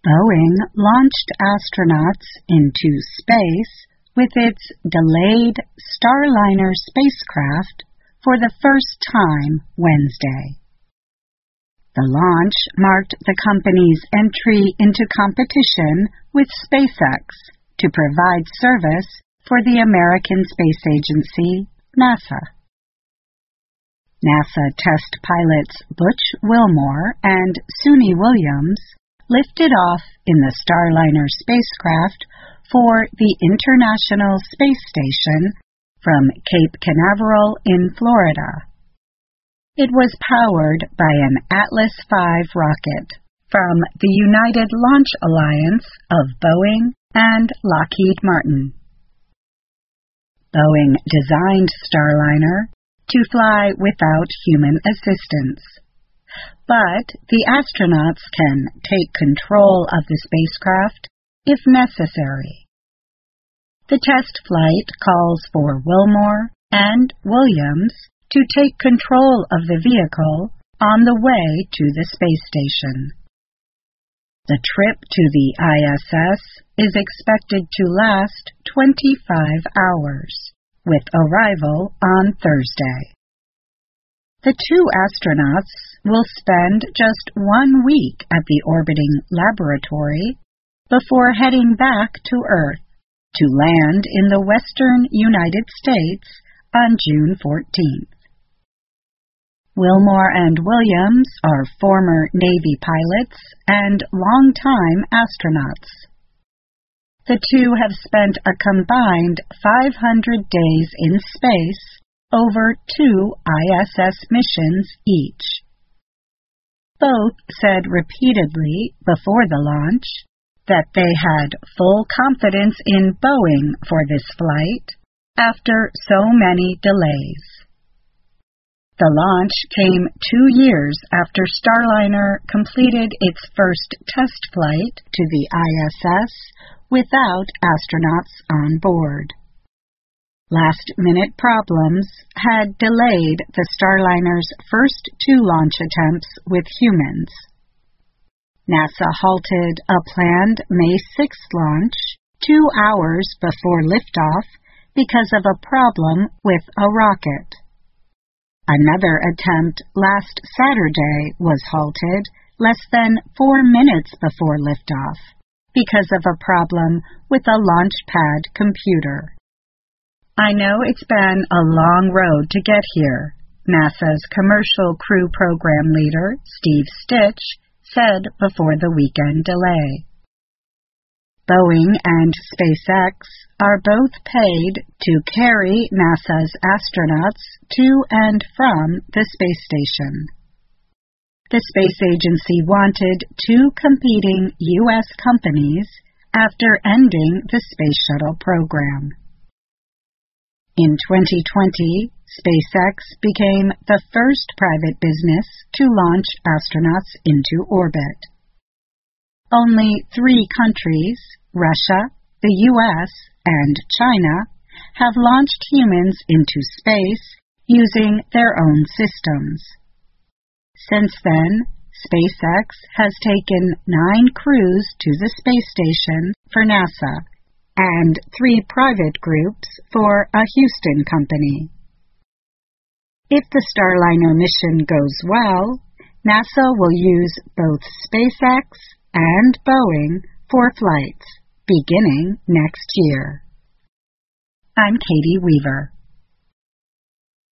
Boeing launched astronauts into space with its delayed Starliner spacecraft for the first time Wednesday. The launch marked the company's entry into competition with SpaceX to provide service for the American Space Agency, NASA. NASA test pilots Butch Wilmore and Suni Williams lifted off in the Starliner spacecraft for the International Space Station from Cape Canaveral in Florida. It was powered by an Atlas V rocket from the United Launch Alliance of Boeing and Lockheed Martin. Boeing designed Starliner to fly without human assistance, but the astronauts can take control of the spacecraft if necessary. The test flight calls for Wilmore and Williams to take control of the vehicle on the way to the space station. The trip to the ISS is expected to last 25 hours, with arrival on Thursday. The two astronauts will spend just 1 week at the orbiting laboratory before heading back to Earth to land in the western United States on June 14th. Wilmore and Williams are former Navy pilots and longtime astronauts. The two have spent a combined 500 days in space over 2 ISS missions each. Both said repeatedly before the launch that they had full confidence in Boeing for this flight after so many delays. The launch came 2 years after Starliner completed its first test flight to the ISS without astronauts on board. Last-minute problems had delayed the Starliner's first 2 launch attempts with humans. NASA halted a planned May 6th launch 2 hours before liftoff because of a problem with a rocket. Another attempt last Saturday was halted less than 4 minutes before liftoff because of a problem with a launch pad computer. I know it's been a long road to get here, NASA's Commercial Crew Program Leader, Steve Stitch, said before the weekend delay. Boeing and SpaceX are both paid to carry NASA's astronauts to and from the space station. The space agency wanted 2 competing U.S. companies after ending the Space Shuttle program. In 2020, SpaceX became the first private business to launch astronauts into orbit. Only 3 countries, Russia, the U.S., and China, have launched humans into space using their own systems. Since then, SpaceX has taken 9 crews to the space station for NASA and 3 private groups for a Houston company. If the Starliner mission goes well, NASA will use both SpaceX and Boeing for flights beginning next year. I'm Katie Weaver.